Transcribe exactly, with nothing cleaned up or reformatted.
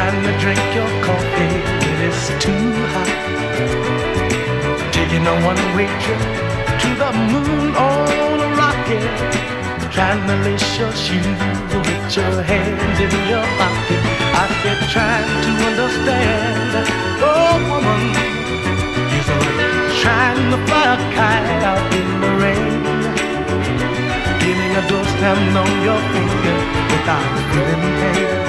trying to drink your coffee when it's too hot, taking a one-way trip to the moon on a rocket, trying to lace your shoes with your hands in your pocket. I said trying to understand, oh woman, you're so trying to fly a kite out in the rain, getting a door slammed on your finger without feeling pain.